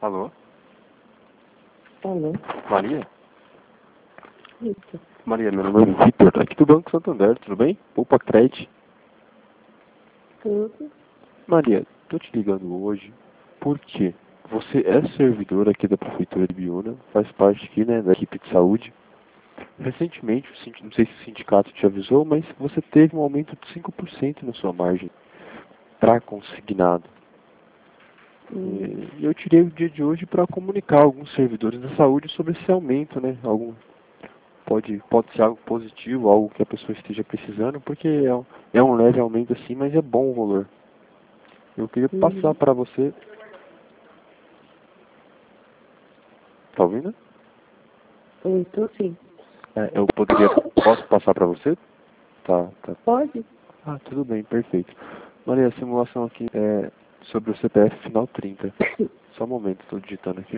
Alô? Alô? Maria? Isso. Maria, meu nome é Vitor, aqui do Banco Santander, tudo bem? Poupa Cred. Tudo. Maria, tô te ligando hoje porque você é servidor aqui da Prefeitura de Biúna, faz parte aqui, né, da equipe de saúde. Recentemente, não sei se o sindicato te avisou, mas você teve um aumento de 5% na sua margem para consignado. E eu tirei o dia de hoje para comunicar a alguns servidores da saúde sobre esse aumento, né? Pode ser algo positivo, algo que a pessoa esteja precisando, porque é um leve aumento assim, mas é bom o valor. Eu queria passar para você. Tá ouvindo? Estou sim. Posso passar para você? Tá. Pode? Ah, tudo bem, perfeito. Maria, a simulação aqui é sobre o CPF final 30. Só um momento, estou digitando aqui.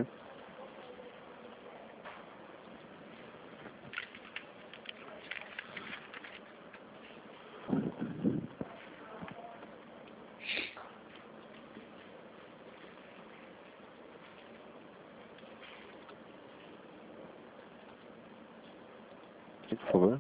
Por favor.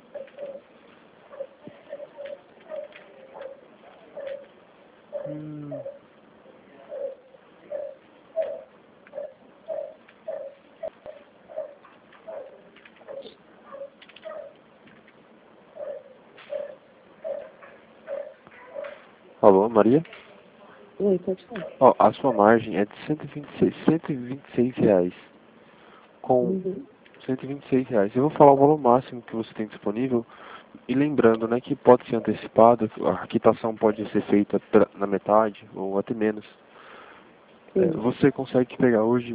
Alô, Maria? Oi, pode falar. Ó, a sua margem é de R$ 126 com R$ 126. Eu vou falar o valor máximo que você tem disponível. E lembrando, né, que pode ser antecipado, a quitação pode ser feita na metade ou até menos. Você consegue pegar hoje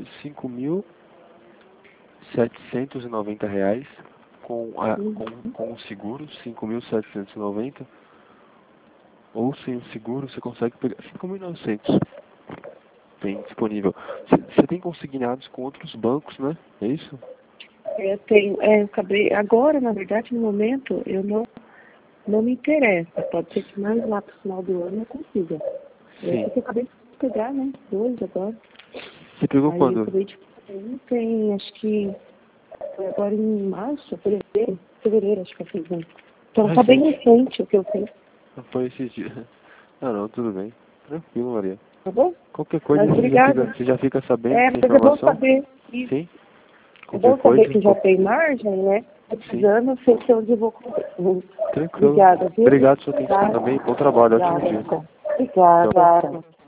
R$ 5.790 com o seguro, 5.790. Ou sem o seguro, você consegue pegar 5.900. Tem disponível. Você tem consignados com outros bancos, né? É isso? Eu tenho, eu acabei, agora, na verdade, no momento, eu não me interessa. Pode ser que mais lá pro final do ano eu consiga. Sim. Porque eu acabei de pegar, né? Hoje, agora. Você pegou Aí quando? eu acabei de tem, acho que foi agora em março, fevereiro, acho que eu fiz, né? Então tá bem recente o que eu fiz. Não foi esses dias. Não, tudo bem. Tranquilo, Maria. Tá bom? Qualquer coisa Mas obrigada. você já fica sabendo É, dessa mas é bom informação? saber isso. Sim. É Qualquer bom saber coisa. que já tem margem, né? Precisando, eu sei que onde eu vou comprar. Tranquilo. Obrigada, viu? Obrigado pela sua atenção também. Bom trabalho. Ótimo dia. Obrigada. Obrigada.